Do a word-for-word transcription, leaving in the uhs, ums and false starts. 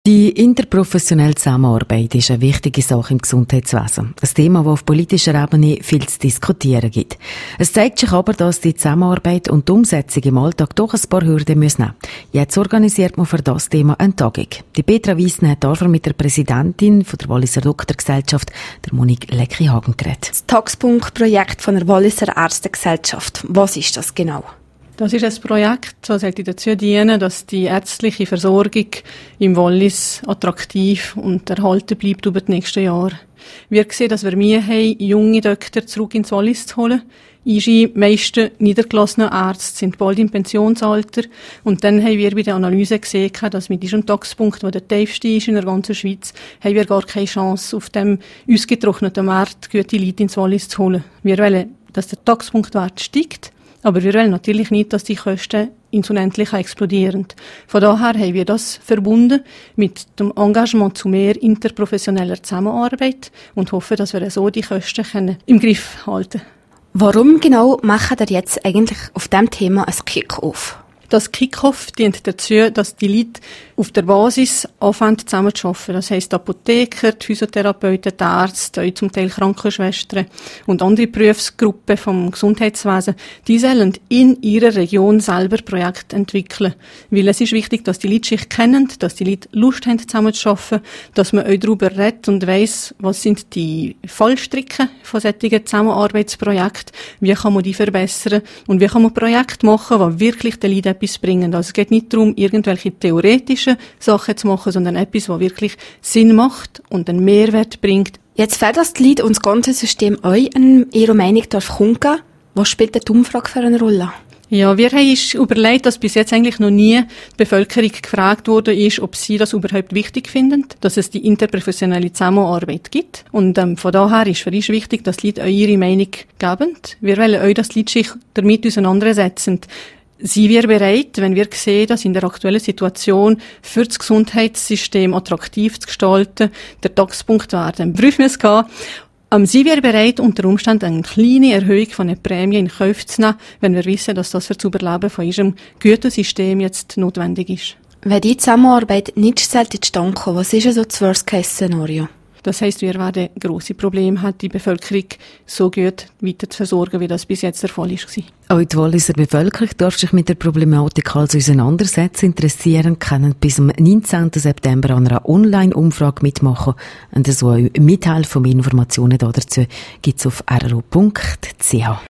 Die interprofessionelle Zusammenarbeit ist eine wichtige Sache im Gesundheitswesen. Ein Thema, das auf politischer Ebene viel zu diskutieren gibt. Es zeigt sich aber, dass die Zusammenarbeit und die Umsetzung im Alltag doch ein paar Hürden nehmen müssen. Jetzt organisiert man für das Thema eine Tagung. Die Petra Wiesner hat dafür mit der Präsidentin von der Walliser Doktorgesellschaft, der Monique Lecki-Hagen, geredet. Das Taxpunkt-Projekt von der Walliser Ärztegesellschaft. Was ist das genau? Das ist ein Projekt, das dazu dienen, dass die ärztliche Versorgung im Wallis attraktiv und erhalten bleibt über die nächsten Jahre. Wir sehen, dass wir Mühe haben, junge Doktor zurück ins Wallis zu holen. Die meisten niedergelassenen Ärzte sind bald im Pensionsalter. Und dann haben wir bei der Analyse gesehen, dass mit diesem Taxpunkt, der der tiefste ist in der ganzen Schweiz, haben wir gar keine Chance, auf dem ausgetrockneten Markt gute Leute ins Wallis zu holen. Wir wollen, dass der Taxpunktwert steigt. Aber wir wollen natürlich nicht, dass die Kosten ins Unendliche explodieren. Von daher haben wir das verbunden mit dem Engagement zu mehr interprofessioneller Zusammenarbeit und hoffen, dass wir so die Kosten können im Griff halten. Warum genau machen wir jetzt eigentlich auf diesem Thema ein Kick-Off? Das Kick-Off dient dazu, dass die Leute auf der Basis anfangen zusammen zu arbeiten. Das heisst, die Apotheker, die Physiotherapeuten, die Ärzte, auch zum Teil Krankenschwestern und andere Berufsgruppen vom Gesundheitswesen, die sollen in ihrer Region selber Projekte entwickeln. Weil es ist wichtig, dass die Leute sich kennen, dass die Leute Lust haben, zusammen zu arbeiten, dass man auch darüber redet und weiss, was sind die Fallstricke von solchen Zusammenarbeitsprojekten, wie kann man die verbessern und wie kann man Projekte machen, die wirklich den Leuten etwas bringen. Also es geht nicht darum, irgendwelche theoretischen Sachen zu machen, sondern etwas, was wirklich Sinn macht und einen Mehrwert bringt. Jetzt fällt das Lied und das ganze System euch in ihrer Meinung darf kundgeben. Was spielt die Umfrage für eine Rolle? Ja, wir haben uns überlegt, dass bis jetzt eigentlich noch nie die Bevölkerung gefragt worden ist, ob sie das überhaupt wichtig finden, dass es die interprofessionelle Zusammenarbeit gibt. Und ähm, von daher ist für uns wichtig, dass die Leute auch ihre Meinung geben. Wir wollen auch, dass die Leute sich damit auseinandersetzen. Sind wir bereit, wenn wir sehen, dass in der aktuellen Situation für das Gesundheitssystem attraktiv zu gestalten, der Taxpunkt werden? Prüfen wir es gehen. Ähm, sind wir bereit, unter Umständen eine kleine Erhöhung von der Prämie in Kauf zu nehmen, wenn wir wissen, dass das für das Überleben von unserem Gütensystem jetzt notwendig ist? Wenn die Zusammenarbeit nicht zustande kommt, was ist so das Worst-Case-Szenario? Das heisst, wir werden grosse Probleme haben, die Bevölkerung so gut weiter zu versorgen, wie das bis jetzt der Fall war. Auch die Walliser Bevölkerung darf sich mit der Problematik also auseinandersetzen, interessieren, können bis zum neunzehnten September an einer Online-Umfrage mitmachen und so auch mithelfen. Mehr Informationen dazu gibt es auf r o punkt c h.